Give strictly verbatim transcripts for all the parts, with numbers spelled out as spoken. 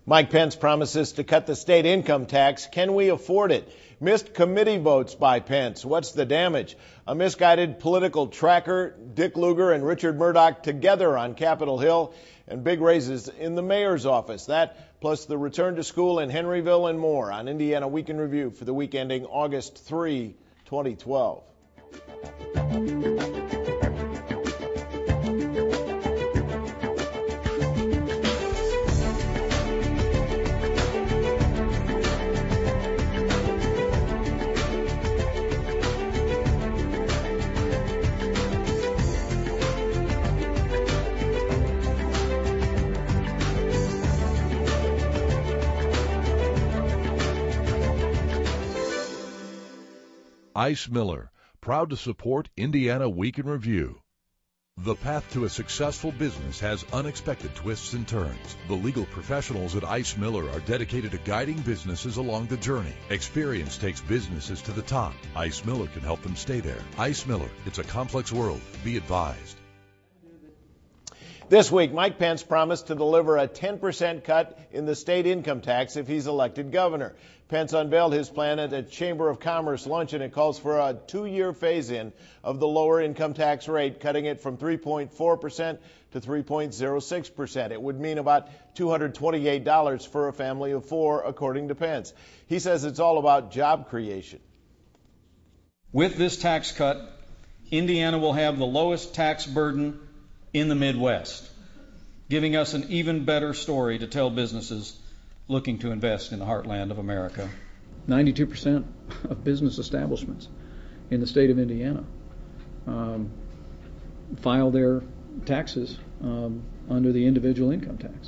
Mike Pence promises to cut the state income tax. Can we afford it? Missed committee votes by Pence. What's the damage? A misguided political tracker, Dick Lugar and Richard Murdoch together on Capitol Hill, and big raises in the mayor's office. That plus the return to school in Henryville and more on Indiana Week in Review for the week ending August third, twenty twelve. Ice Miller, proud to support Indiana Week in Review. The path to a successful business has unexpected twists and turns. The legal professionals at Ice Miller are dedicated to guiding businesses along the journey. Experience takes businesses to the top. Ice Miller can help them stay there. Ice Miller, it's a complex world. Be advised. This week, Mike Pence promised to deliver a ten percent cut in the state income tax if he's elected governor. Pence unveiled his plan at a Chamber of Commerce luncheon. It calls for a two-year phase-in of the lower income tax rate, cutting it from three point four percent to three point zero six percent. It would mean about two hundred twenty-eight dollars for a family of four, according to Pence. He says it's all about job creation. With this tax cut, Indiana will have the lowest tax burden in the Midwest, giving us an even better story to tell businesses looking to invest in the heartland of America. ninety-two percent of business establishments in the state of Indiana um, file their taxes um, under the individual income tax.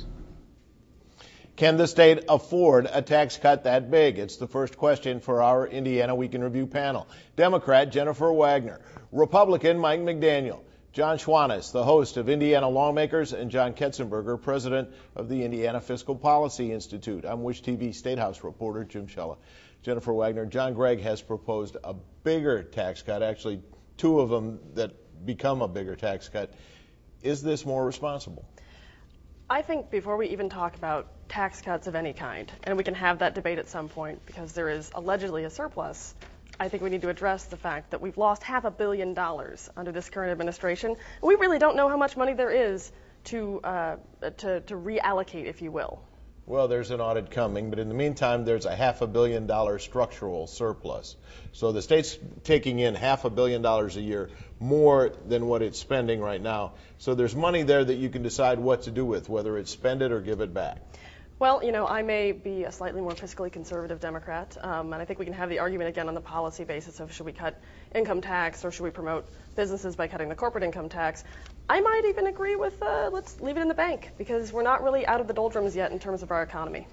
Can the state afford a tax cut that big? It's the first question for our Indiana Week in Review panel. Democrat Jennifer Wagner, Republican Mike McDaniel, John Schwanitz, the host of Indiana Lawmakers, and John Ketzenberger, president of the Indiana Fiscal Policy Institute. I'm Wish T V State House reporter Jim Shella. Jennifer Wagner, John Gregg has proposed a bigger tax cut, actually two of them that become a bigger tax cut. Is this more responsible? I think before we even talk about tax cuts of any kind, and we can have that debate at some point because there is allegedly a surplus, I think we need to address the fact that we've lost half a billion dollars under this current administration. And we really don't know how much money there is to, uh, to, to reallocate, if you will. Well, there's an audit coming, but in the meantime, there's a half a billion dollar structural surplus. So the state's taking in half a billion dollars a year more than what it's spending right now. So there's money there that you can decide what to do with, whether it's spend it or give it back. Well, you know, I may be a slightly more fiscally conservative Democrat, um, and I think we can have the argument again on the policy basis of should we cut income tax or should we promote businesses by cutting the corporate income tax. I might even agree with uh, let's leave it in the bank because we're not really out of the doldrums yet in terms of our economy.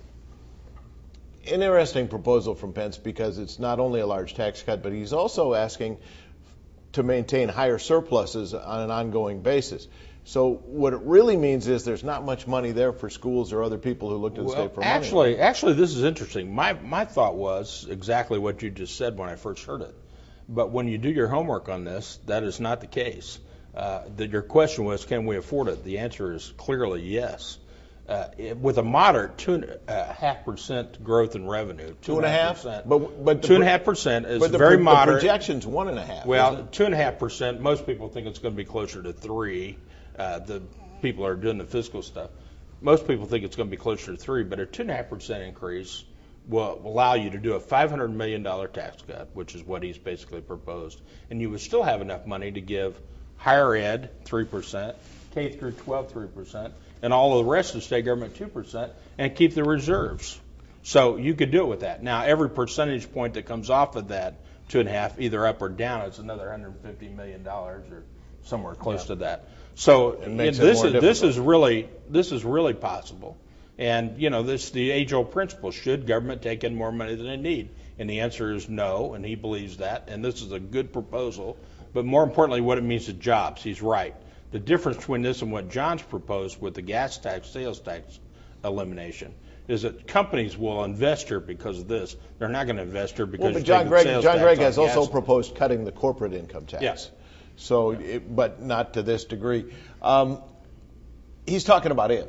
An interesting proposal from Pence because it's not only a large tax cut, but he's also asking to maintain higher surpluses on an ongoing basis. So what it really means is there's not much money there for schools or other people who look to the well, state for actually, money. Actually, this is interesting. My my thought was exactly what you just said when I first heard it. But when you do your homework on this, that is not the case. Uh, that your question was, can we afford it? The answer is clearly yes. Uh, it, with a moderate two and a half percent growth in revenue, two and a half, but but two and a half percent is but the, very the moderate. The projection's one and a half. Well, two and a half percent. Most people think it's going to be closer to three. Uh, the people are doing the fiscal stuff. Most people think it's going to be closer to three, but a two and a half percent increase will allow you to do a five hundred million dollar tax cut, which is what he's basically proposed, and you would still have enough money to give higher ed three percent, K through twelve three percent, and all of the rest of the state government two percent, and keep the reserves. So you could do it with that. Now, every percentage point that comes off of that two and a half, either up or down, it's another one hundred fifty million dollars or somewhere close yeah. to that. So this is this is really this is really possible, and you know this the age-old principle: should government take in more money than they need? And the answer is no, and he believes that. And this is a good proposal, but more importantly, what it means to jobs. He's right. The difference between this and what John's proposed with the gas tax, sales tax elimination, is that companies will invest here because of this. They're not going to invest here because well, but John Gregg, John Gregg has also gas. proposed cutting the corporate income tax. Yes. So, it, but not to this degree. Um, he's talking about ifs.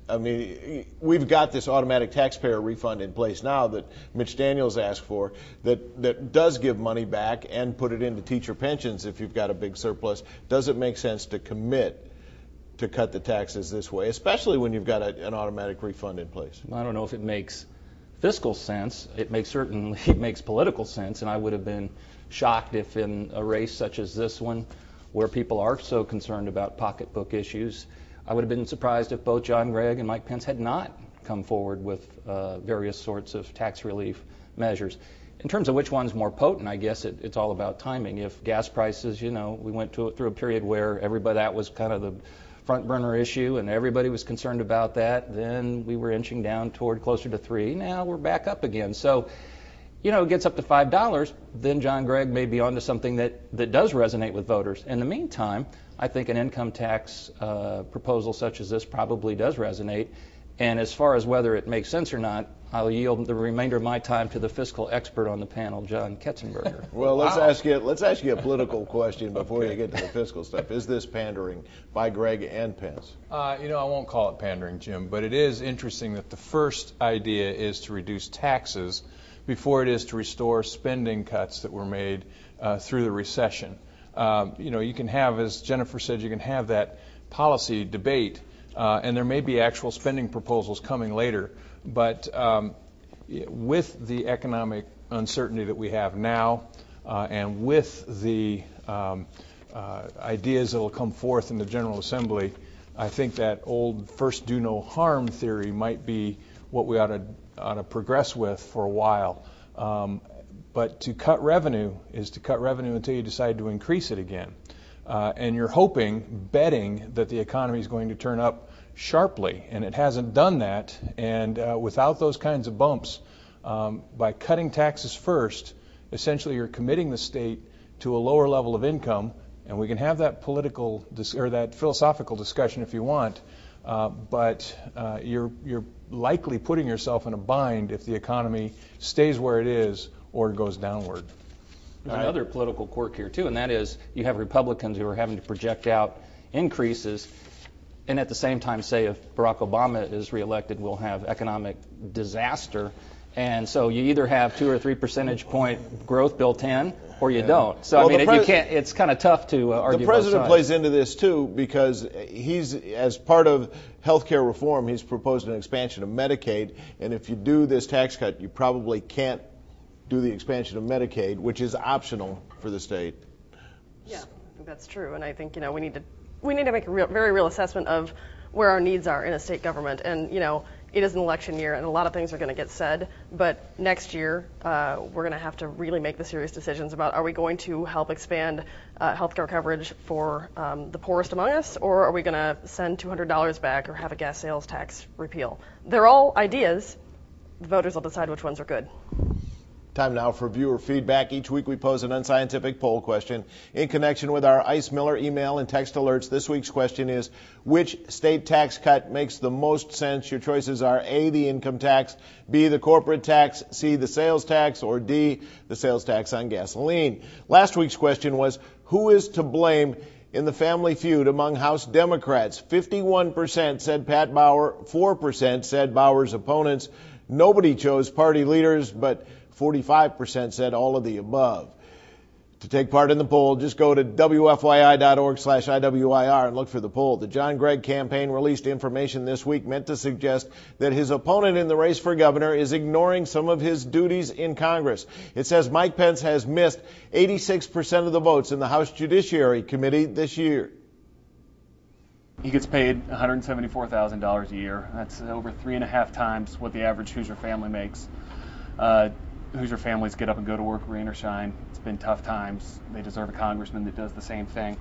I mean, we've got this automatic taxpayer refund in place now that Mitch Daniels asked for that, that does give money back and put it into teacher pensions if you've got a big surplus. Does it make sense to commit to cut the taxes this way, especially when you've got a, an automatic refund in place? I don't know if it makes fiscal sense. It makes certainly it makes political sense, and I would have been shocked if in a race such as this one, where people are so concerned about pocketbook issues, I would have been surprised if both John Gregg and Mike Pence had not come forward with uh, various sorts of tax relief measures. In terms of which one's more potent, I guess it, it's all about timing. If gas prices, you know, we went to, through a period where everybody, that was kind of the front burner issue and everybody was concerned about that, then we were inching down toward closer to three. Now we're back up again. So, you know, it gets up to five dollars, then John Gregg may be onto something that, that does resonate with voters. In the meantime, I think an income tax uh, proposal such as this probably does resonate. And as far as whether it makes sense or not, I'll yield the remainder of my time to the fiscal expert on the panel, John Ketzenberger. Well, let's wow. ask you let's ask you a political question before okay. you get to the fiscal stuff. Is this pandering by Gregg and Pence? Uh, you know, I won't call it pandering, Jim, but it is interesting that the first idea is to reduce taxes before it is to restore spending cuts that were made uh, through the recession. Um, you know, you can have, as Jennifer said, you can have that policy debate, uh, and there may be actual spending proposals coming later. But um, with the economic uncertainty that we have now, uh, and with the um, uh, ideas that will come forth in the General Assembly, I think that old first do no harm theory might be what we ought to, ought to progress with for a while. Um, But to cut revenue is to cut revenue until you decide to increase it again. Uh, and you're hoping, betting, that the economy is going to turn up sharply. And it hasn't done that. And uh, without those kinds of bumps, um, by cutting taxes first, essentially you're committing the state to a lower level of income. And we can have that political dis- or that philosophical discussion if you want. Uh, but uh, you're, you're likely putting yourself in a bind if the economy stays where it is or it goes downward. There's another political quirk here, too, and that is you have Republicans who are having to project out increases and at the same time say if Barack Obama is reelected, we'll have economic disaster. And so you either have two or three percentage point growth built in or you yeah. don't. So, well, I mean, pres- you can't, it's kind of tough to uh, argue The president both plays into this, too, because he's, as part of health care reform, he's proposed an expansion of Medicaid. And if you do this tax cut, you probably can't do the expansion of Medicaid, which is optional for the state. Yeah, I think that's true, and I think you know we need to we need to make a real, very real assessment of where our needs are in a state government. And you know, it is an election year, and a lot of things are going to get said. But next year, uh, we're going to have to really make the serious decisions about: are we going to help expand uh, healthcare coverage for um, the poorest among us, or are we going to send two hundred dollars back or have a gas sales tax repeal? They're all ideas. The voters will decide which ones are good. Time now for viewer feedback. Each week we pose an unscientific poll question in connection with our Ice Miller email and text alerts. This week's question is, which state tax cut makes the most sense? Your choices are A, the income tax, B, the corporate tax, C, the sales tax, or D, the sales tax on gasoline. Last week's question was, who is to blame in the family feud among House Democrats? fifty-one percent said Pat Bauer, four percent said Bauer's opponents. Nobody chose party leaders, but forty-five percent said all of the above. To take part in the poll, just go to W F Y I dot org slash I W I R and look for the poll. The John Gregg campaign released information this week meant to suggest that his opponent in the race for governor is ignoring some of his duties in Congress. It says Mike Pence has missed eighty-six percent of the votes in the House Judiciary Committee this year. He gets paid one hundred seventy-four thousand dollars a year. That's over three and a half times what the average Hoosier family makes. Uh, Hoosier families get up and go to work, rain or shine. It's been tough times. They deserve a congressman that does the same thing.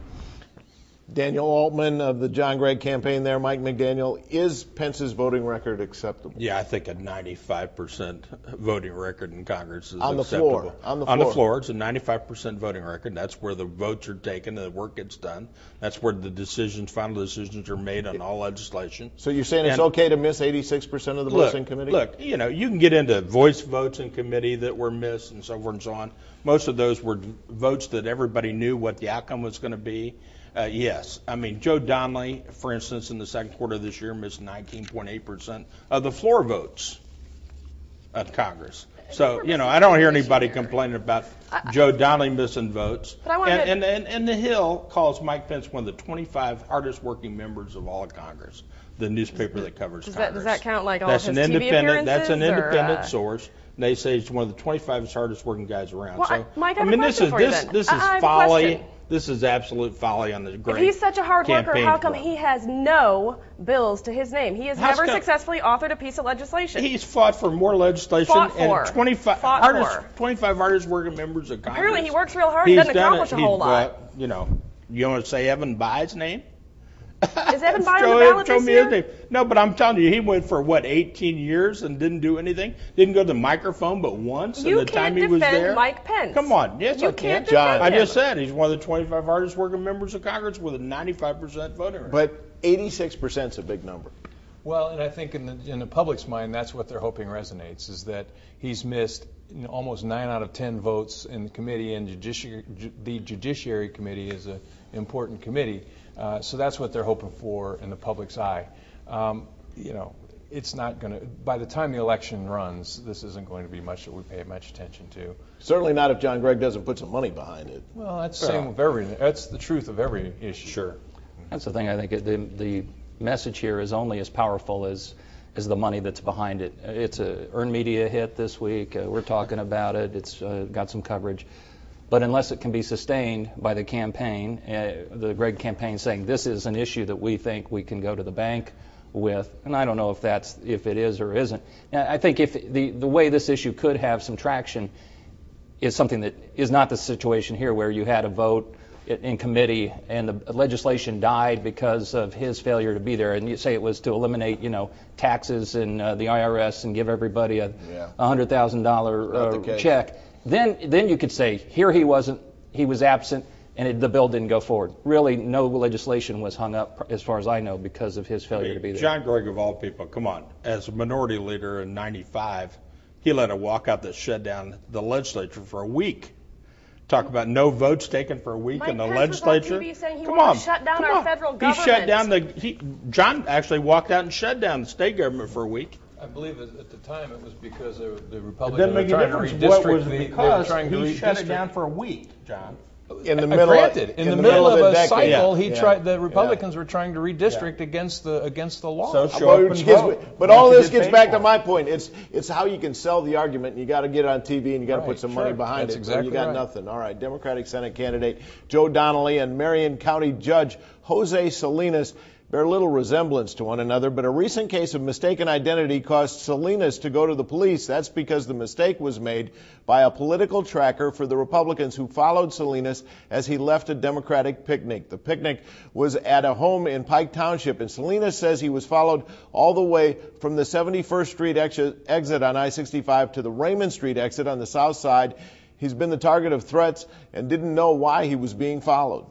Daniel Altman of the John Gregg campaign there, Mike McDaniel, is Pence's voting record acceptable? Yeah, I think a ninety-five percent voting record in Congress is on the acceptable. Floor. On the floor. On the floor. It's a ninety-five percent voting record. That's where the votes are taken and the work gets done. That's where the decisions, final decisions are made on all legislation. So you're saying it's and okay to miss eighty-six percent of the look, votes in committee? Look, you know, you can get into voice votes in committee that were missed and so forth and so on. Most of those were votes that everybody knew what the outcome was going to be. Uh, yes. I mean, Joe Donnelly, for instance, in the second quarter of this year, missed nineteen point eight percent of the floor votes of Congress. So, you know, I don't hear anybody complaining about Joe Donnelly missing votes. But I want and, to... and, and, and The Hill calls Mike Pence one of the twenty-five hardest working members of all of Congress, the newspaper that covers does Congress. That, does that count like all that's of his an T V independent, That's an appearances, independent or, uh... source. They say he's one of the twenty-five hardest working guys around. Well, so, I, Mike, I, I have mean, a this question is for you this then. this I, is I have a folly. question. This is absolute folly on the great. If he's such a hard worker, how come club. he has no bills to his name? He has How's never come? successfully authored a piece of legislation. He's fought for more legislation Fought for. and twenty-five Fought hardest, for. twenty-five hardest working members of Congress. Apparently he works real hard. He's Doesn't done accomplish it. a whole He's, lot. uh, you know, you want to say Evan Bayh's name? Is Evan Bayh on show, the ballot show this me year? his name. No, but I'm telling you, he went for what eighteen years and didn't do anything. Didn't go to the microphone but once You in the can't time he was defend there. Mike Pence. Come on, yes You I can. can't defend I him. just said he's one of the twenty-five hardest working members of Congress with a ninety-five percent voting rate. But eighty-six percent is a big number. Well, and I think in the, in the public's mind, that's what they're hoping resonates, is that he's missed you know, almost nine out of ten votes in the committee, and judiciary, ju- the Judiciary Committee is an important committee. Uh, so that's what they're hoping for in the public's eye. Um, you know, it's not going to, by the time the election runs, this isn't going to be much that we pay much attention to. Certainly not if John Gregg doesn't put some money behind it. Well, that's the same with every, that's the truth of every issue. Sure. That's the thing. I think it, the the message here is only as powerful as as the money that's behind it. It's a earned media hit this week. Uh, we're talking about it. It's uh, got some coverage. But unless it can be sustained by the campaign, uh, the Gregg campaign saying this is an issue that we think we can go to the bank with, and I don't know if that's if it is or isn't. Now, I think if the the way this issue could have some traction is something that is not the situation here, where you had a vote in committee and the legislation died because of his failure to be there, and you say it was to eliminate, you know, taxes and uh, the I R S and give everybody a Yeah. one hundred thousand dollars Not the uh, case. check. Then, then you could say, here he wasn't, he was absent, and it, the bill didn't go forward. Really, no legislation was hung up, as far as I know, because of his failure to be there. John Gregg, of all people, come on. As a minority leader in ninety-five, he let a walkout that shut down the legislature for a week. Talk about no votes taken for a week Mike in the Pence was on legislature. T V saying he come wanted on, to shut down come our on. federal He government. shut down the. He, John actually walked out and shut down the state government for a week. I believe at at the time it was because the the It Republicans doesn't were make a trying to difference redistrict what was the, they were because trying to he shut it redistrict. down for a week, John. In the Uh, middle, granted, of, in, the, the middle of the a decade. cycle, Yeah. he Yeah. tried. The Republicans were trying to redistrict against the against the law. So show Well, up which and gets vote. me- but Like all you this get gets paid back for. to my point. It's it's how you can sell the argument, and you got to get it on T V, and you got to Right, put some money sure. behind That's it. exactly or you got right. nothing. All right, Democratic Senate candidate Joe Donnelly and Marion County Judge Jose Salinas bear little resemblance to one another, but a recent case of mistaken identity caused Salinas to go to the police. That's because the mistake was made by a political tracker for the Republicans who followed Salinas as he left a Democratic picnic. The picnic was at a home in Pike Township, and Salinas says he was followed all the way from the seventy-first Street exit exit on I sixty-five to the Raymond Street exit on the south side. He's been the target of threats and didn't know why he was being followed.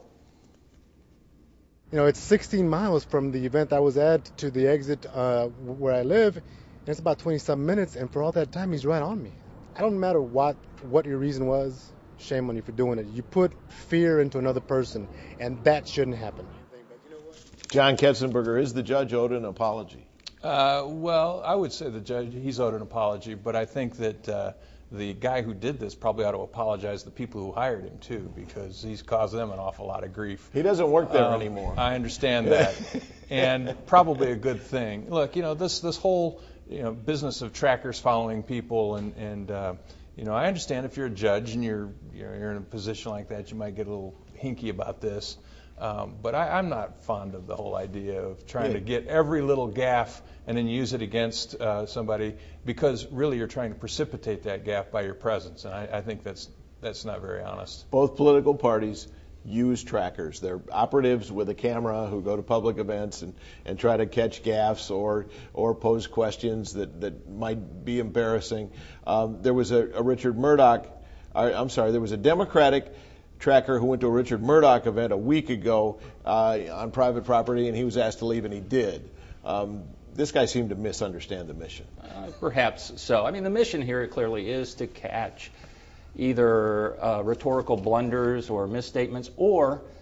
You know, it's sixteen miles from the event I was at to the exit uh, where I live, and it's about twenty-some minutes, and for all that time, he's right on me. I don't matter what, what your reason was, shame on you for doing it. You put fear into another person, and that shouldn't happen. John Ketzenberger, is the judge owed an apology? Uh, well, I would say the judge, he's owed an apology, but I think that uh, the guy who did this probably ought to apologize to the people who hired him, too, because he's caused them an awful lot of grief. He doesn't work there Um, anymore. I understand that, and probably a good thing. Look, you know, this this whole you know business of trackers following people, and and uh, you know, I understand if you're a judge and you're you're, you're in a position like that, you might get a little hinky about this. Um, but I, I'm not fond of the whole idea of trying Yeah. to get every little gaffe and then use it against uh, somebody, because really you're trying to precipitate that gaffe by your presence, and I, I think that's that's not very honest. Both political parties use trackers. They're operatives with a camera who go to public events and, and try to catch gaffes or or pose questions that, that might be embarrassing. Um, there was a, a Richard Murdoch, uh, I'm sorry, there was a Democratic tracker who went to a Richard Murdoch event a week ago uh, on private property, and he was asked to leave, and he did. Um, this guy seemed to misunderstand the mission. Uh, perhaps so. I mean, the mission here clearly is to catch either uh, rhetorical blunders or misstatements, or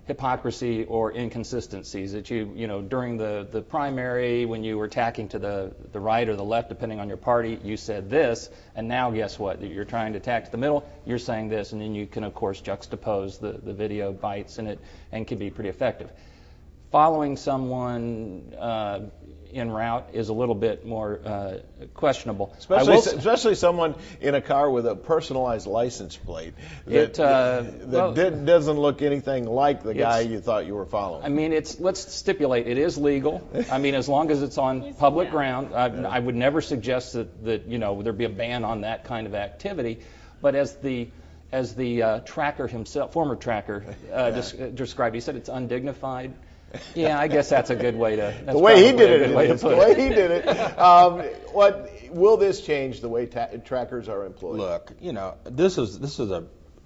hypocrisy or inconsistencies that you, you know, during the, the primary when you were tacking to the, the right or the left, depending on your party, you said this, and now guess what? You're trying to tack to the middle, you're saying this, and then you can, of course, juxtapose the, the video bites in it and can be pretty effective. Following someone uh, en route is a little bit more uh, questionable. Especially, will, especially someone in a car with a personalized license plate that, it, uh, that well, did, doesn't look anything like the guy you thought you were following. I mean, it's let's stipulate it is legal. I mean, as long as it's on public ground, I, I would never suggest that, that you know there'd be a ban on that kind of activity. But as the as the uh, tracker himself, former tracker, uh, des- described, he said it's undignified. Yeah, I guess that's a good way to. That's the way he did it, it is, the way he did it. Um, what will this change the way ta- trackers are employed? Look, you know, this is this is a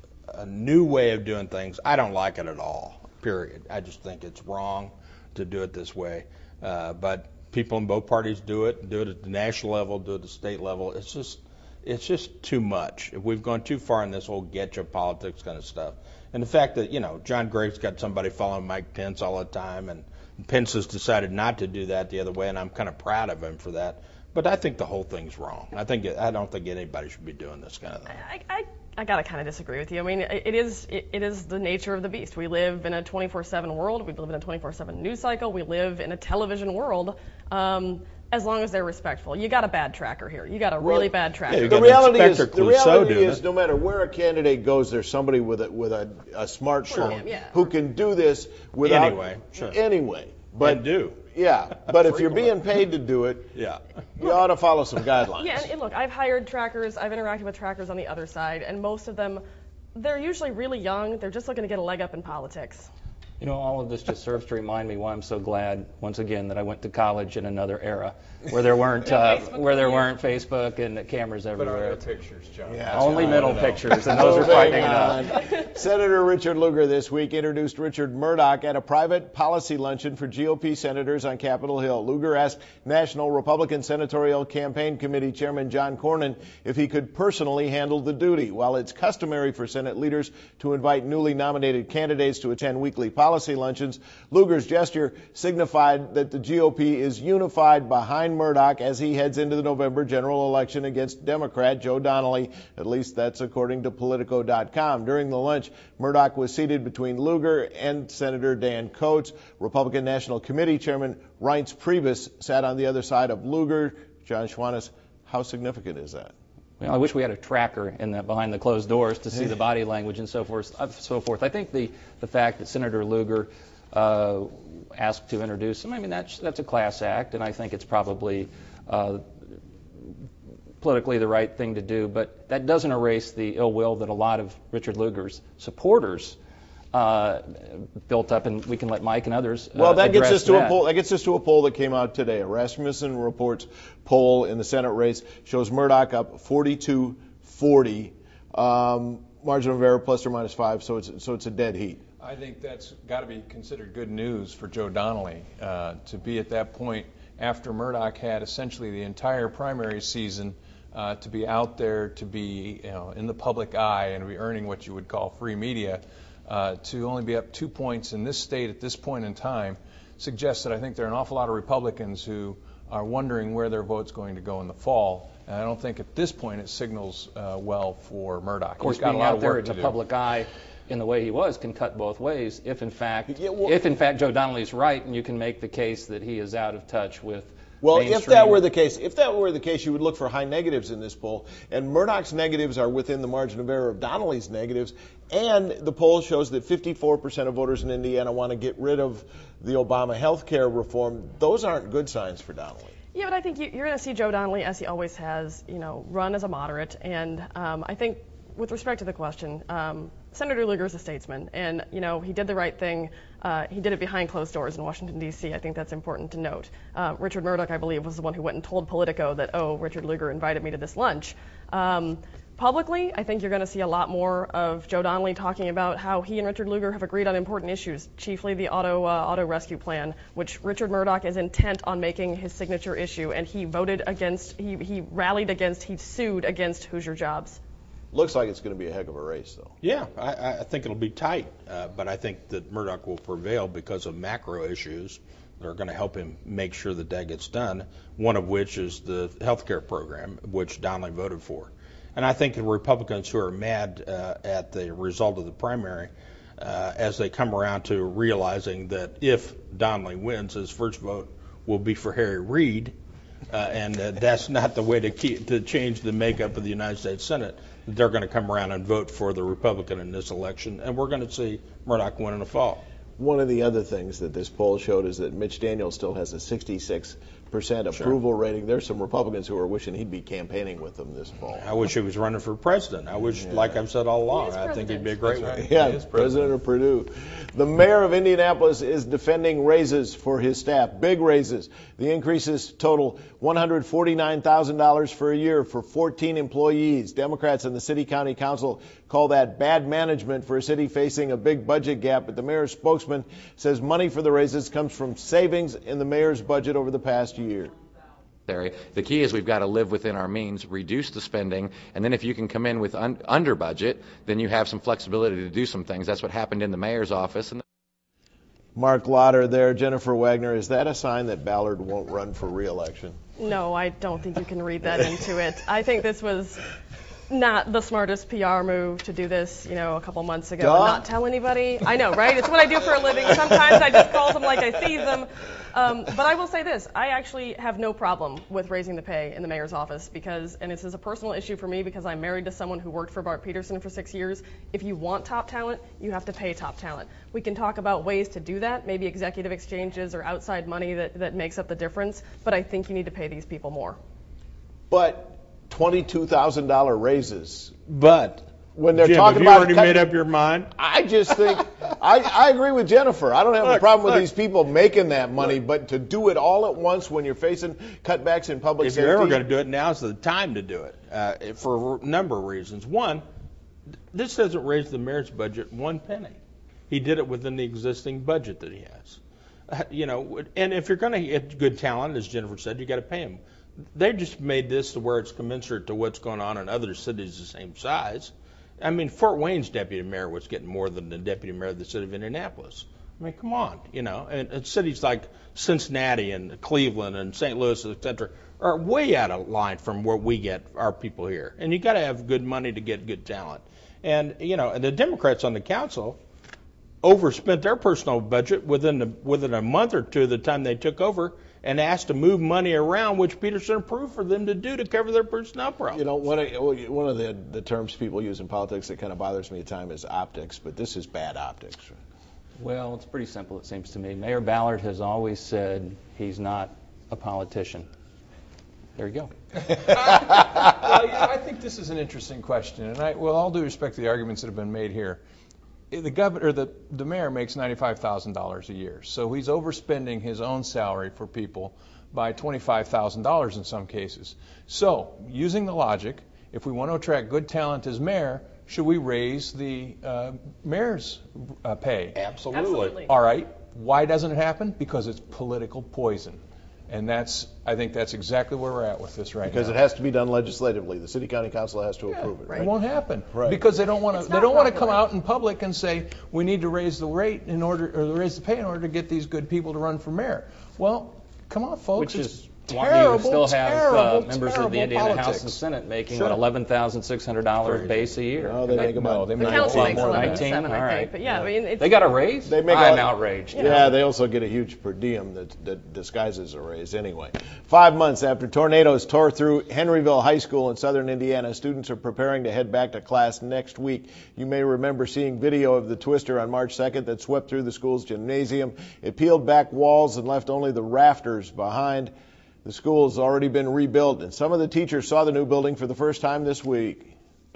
a new way of doing things. I don't like it at all. Period. I just think it's wrong to do it this way. Uh, but people in both parties do it. Do it at the national level. Do it at the state level. It's just it's just too much. If we've gone too far in this whole getcha politics kind of stuff. And the fact that, you know, John Graves got somebody following Mike Pence all the time, and Pence has decided not to do that the other way, and I'm kind of proud of him for that. But I think the whole thing's wrong. I think I don't think anybody should be doing this kind of thing. I, I, I gotta kind of disagree with you. I mean, it, it is it, it is the nature of the beast. We live in a twenty-four seven world. We live in a twenty-four seven news cycle. We live in a television world. Um, as long as they're respectful. You got a bad tracker here. You got a really well, bad tracker. Yeah, the reality is, the reality is no matter where a candidate goes, there's somebody with a, with a, a smartphone yeah. who can do this without anyway. Sure. Anyway, but and do. Yeah, but if you're being paid to do it, yeah. you ought to follow some guidelines. Yeah, and, and look, I've hired trackers. I've interacted with trackers on the other side, and most of them, they're usually really young. They're just looking to get a leg up in politics. You know, all of this just serves to remind me why I'm so glad, once again, that I went to college in another era where there weren't uh, where there weren't Facebook and cameras everywhere. But pictures, John. Yeah, Only middle pictures, and those are frightening enough. Senator Richard Lugar this week introduced Richard Murdoch at a private policy luncheon for G O P senators on Capitol Hill. Lugar asked National Republican Senatorial Campaign Committee Chairman John Cornyn if he could personally handle the duty. While it's customary for Senate leaders to invite newly nominated candidates to attend weekly policy Policy luncheons, Lugar's gesture signified that the G O P is unified behind Murdoch as he heads into the November general election against Democrat Joe Donnelly. At least that's according to Politico dot com. During the lunch, Murdoch was seated between Lugar and Senator Dan Coats. Republican National Committee Chairman Reince Priebus sat on the other side of Lugar. John Schwantes, how significant is that? Well, I wish we had a tracker in that behind the closed doors to see the body language and so forth. Uh, so forth. I think the, the fact that Senator Lugar uh, asked to introduce him, I mean, that's that's a class act, and I think it's probably uh, politically the right thing to do. But that doesn't erase the ill will that a lot of Richard Lugar's supporters Uh, built up, and we can let Mike and others. Uh, well, that gets us to that. a poll. That gets us to a poll that came out today. A Rasmussen Reports poll in the Senate race shows Murdoch up forty-two forty, um, margin of error plus or minus five. So it's so it's a dead heat. I think that's got to be considered good news for Joe Donnelly uh, to be at that point after Murdoch had essentially the entire primary season uh, to be out there, to be you know in the public eye, and to be earning what you would call free media. Uh, to only be up two points in this state at this point in time suggests that I think there are an awful lot of Republicans who are wondering where their vote's going to go in the fall. And I don't think at this point it signals uh, well for Murdoch. Of course, He's got being a lot out of there work in to the do. public eye in the way he was can cut both ways. If in fact, Yeah, well- if in fact Joe Donnelly's right, and you can make the case that he is out of touch with. Well, if mainstream. that were the case, if that were the case, you would look for high negatives in this poll, and Murdoch's negatives are within the margin of error of Donnelly's negatives, and the poll shows that fifty-four percent of voters in Indiana want to get rid of the Obama health care reform. Those aren't good signs for Donnelly. Yeah, but I think you, you're going to see Joe Donnelly, as he always has, you know, run as a moderate, and um, I think with respect to the question, um, Senator Lugar is a statesman, and you know he did the right thing. Uh, he did it behind closed doors in Washington, D C I think that's important to note. Uh, Richard Murdoch, I believe, was the one who went and told Politico that, oh, Richard Lugar invited me to this lunch. Um, publicly, I think you're going to see a lot more of Joe Donnelly talking about how he and Richard Lugar have agreed on important issues, chiefly the auto uh, auto rescue plan, which Richard Murdoch is intent on making his signature issue, and he voted against, he, he rallied against, he sued against Hoosier Jobs. Looks like it's going to be a heck of a race, though. Yeah, I, I think it'll be tight, uh, but I think that Murdoch will prevail because of macro issues that are going to help him make sure that that gets done, one of which is the health care program, which Donnelly voted for. And I think the Republicans who are mad uh, at the result of the primary, uh, as they come around to realizing that if Donnelly wins, his first vote will be for Harry Reid, uh, and uh, that's not the way to keep, to change the makeup of the United States Senate. They're going to come around and vote for the Republican in this election, and we're going to see Murdoch win in the fall. One of the other things that this poll showed is that Mitch Daniels still has a sixty-six percent approval sure. rating. There's some Republicans who are wishing he'd be campaigning with them this fall. I wish he was running for president. I wish, yeah. like I've said all along, I think he'd be a great one. Yeah, president. president of Purdue. The mayor of Indianapolis is defending raises for his staff, big raises. The increases total one hundred forty-nine thousand dollars for a year for fourteen employees. Democrats in the city county council call that bad management for a city facing a big budget gap, but the mayor's spokesman says money for the raises comes from savings in the mayor's budget over the past year. The key is we've got to live within our means, reduce the spending, and then if you can come in with un- under budget, then you have some flexibility to do some things. That's what happened in the mayor's office. And Mark Lotter there. Jennifer Wagner, is that a sign that Ballard won't run for re-election? No, I don't think you can read that into it. I think this was not the smartest P R move to do this, you know, a couple months ago Duh. and not tell anybody. I know, right? It's what I do for a living. Sometimes I just call them like I see them. Um, but I will say this. I actually have no problem with raising the pay in the mayor's office because, and this is a personal issue for me because I'm married to someone who worked for Bart Peterson for six years. If you want top talent, you have to pay top talent. We can talk about ways to do that, maybe executive exchanges or outside money that, that makes up the difference, but I think you need to pay these people more. But twenty-two thousand dollars raises. But when they're Jim, talking have you about already cutting, made up your mind? I just think I, I agree with Jennifer. I don't have look, a problem with look. these people making that money, Look. but to do it all at once when you're facing cutbacks in public If safety. you're ever going to do it, now's the time to do it uh, for a number of reasons. One, this doesn't raise the mayor's budget one penny. He did it within the existing budget that he has. Uh, you know, and if you're going to get good talent, as Jennifer said, you got to pay him. They just made this to where it's commensurate to what's going on in other cities the same size. I mean, Fort Wayne's deputy mayor was getting more than the deputy mayor of the city of Indianapolis. I mean, come on, you know. And, and cities like Cincinnati and Cleveland and Saint Louis, et cetera, are way out of line from where we get our people here. And you got to have good money to get good talent. And you know, and the Democrats on the council overspent their personal budget within the, within a month or two of the time they took over, and asked to move money around, which Peterson approved for them to do to cover their personnel problems. You know, one of, one of the, the terms people use in politics that kind of bothers me at times is optics, but this is bad optics. Well, it's pretty simple, it seems to me. Mayor Ballard has always said he's not a politician. There you go. Well, you know, I think this is an interesting question, and I, with all due respect to the arguments that have been made here, the governor, the, the mayor makes ninety-five thousand dollars a year, so he's overspending his own salary for people by twenty-five thousand dollars in some cases. So, using the logic, if we want to attract good talent as mayor, should we raise the uh, mayor's uh, pay? Absolutely. Absolutely. All right. Why doesn't it happen? Because it's political poison. And that's, I think that's exactly where we're at with this right Because now. it has to be done legislatively. The city county council has to Yeah, approve it. Right? It won't happen Right. because they don't want to. It's They not don't want to come popular. out in public and say we need to raise the rate in order, or raise the pay in order to get these good people to run for mayor. Well, come on, folks. Which it's is terrible, why you still have terrible, uh, members terrible of the Indiana politics. House and Senate making Sure. what eleven thousand six hundred dollars base a year. No, they make about, No, they The make council a lot makes more than eleven that. to seven, All I right. think. But yeah, I mean, it's, They got a raise? They make I'm a- outraged. Yeah, they also get a huge per diem that, that disguises a raise anyway. Five months after tornadoes tore through Henryville High School in southern Indiana, students are preparing to head back to class next week. You may remember seeing video of the twister on March second that swept through the school's gymnasium. It peeled back walls and left only the rafters behind. The school has already been rebuilt, and some of the teachers saw the new building for the first time this week.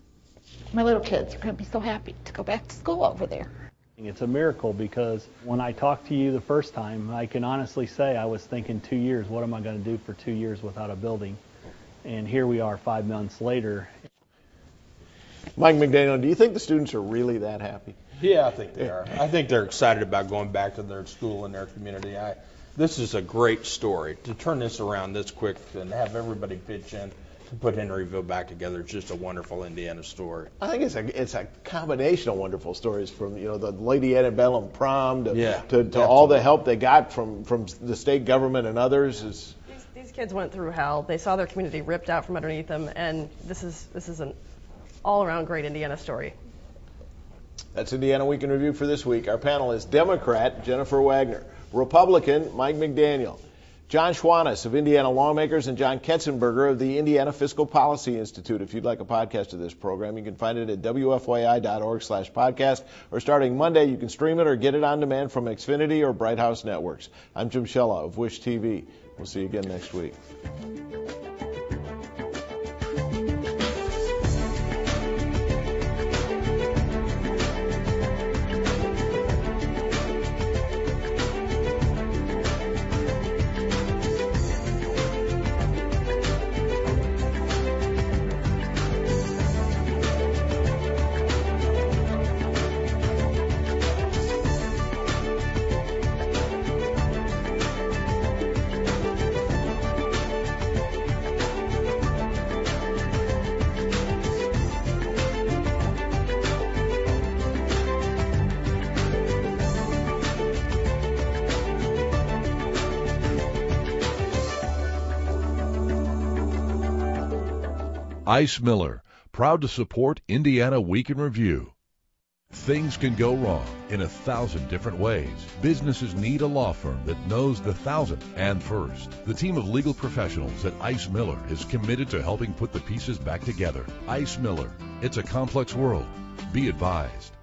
My little kids are going to be so happy to go back to school over there. It's a miracle because when I talked to you the first time, I can honestly say I was thinking two years, what am I going to do for two years without a building? And here we are five months later. Mike McDaniel, do you think the students are really that happy? Yeah, I think they are. I think they're excited about going back to their school and their community. I, this is a great story. To turn this around this quick and have everybody pitch in to put Henryville back together. It's just a wonderful Indiana story. I think it's a it's a combination of wonderful stories, from you know the Lady Antebellum prom to Yeah, to, to all the help they got from, from the state government and others. Is These, these kids went through hell. They saw their community ripped out from underneath them, and this is this is an all-around great Indiana story. That's Indiana Week in Review for this week. Our panel is Democrat Jennifer Wagner, Republican Mike McDaniel, John Schwantes of Indiana Lawmakers, and John Ketzenberger of the Indiana Fiscal Policy Institute. If you'd like a podcast of this program, you can find it at W F Y I dot org slash podcast, or starting Monday, you can stream it or get it on demand from Xfinity or Bright House Networks. I'm Jim Shella of Wish T V. We'll see you again next week. Ice Miller, proud to support Indiana Week in Review. Things can go wrong in a thousand different ways. Businesses need a law firm that knows the thousand and first. The team of legal professionals at Ice Miller is committed to helping put the pieces back together. Ice Miller, it's a complex world. Be advised.